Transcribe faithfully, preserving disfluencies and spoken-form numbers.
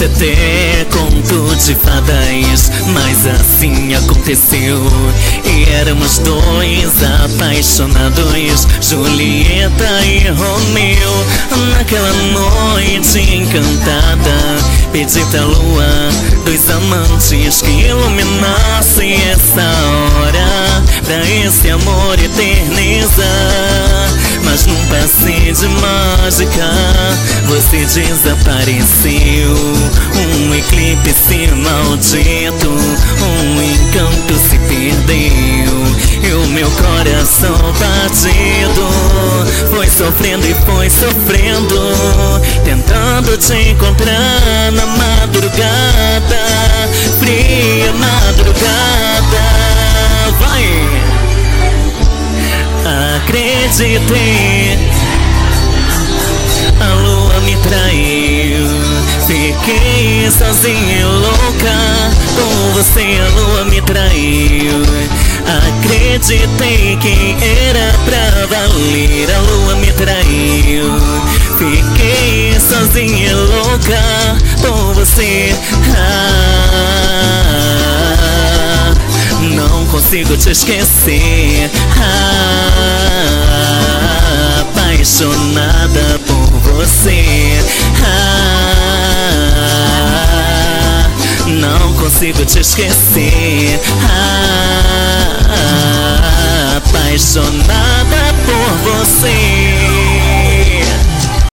Parece até conto de fadas, mas assim aconteceu. E éramos dois apaixonados, Julieta e Romeu. Naquela noite encantada, pedi pra lua dos amantes que iluminasse essa hora, pra esse amor eternizar. Mas num passe de mágica você desapareceu. Um eclipse maldito, um encanto se perdeu. E o meu coração batido foi sofrendo e foi sofrendo, tentando te encontrar na madrugada, fria madrugada. Vai! Acreditei, a lua me traiu. Fiquei sozinha e louca, com você a lua me traiu. Acreditei que era pra valer, a lua me traiu. Fiquei sozinha e louca, com você. Ah, não consigo te esquecer. Ah, apaixonada por você. Ah, não consigo te esquecer. Ah, apaixonada.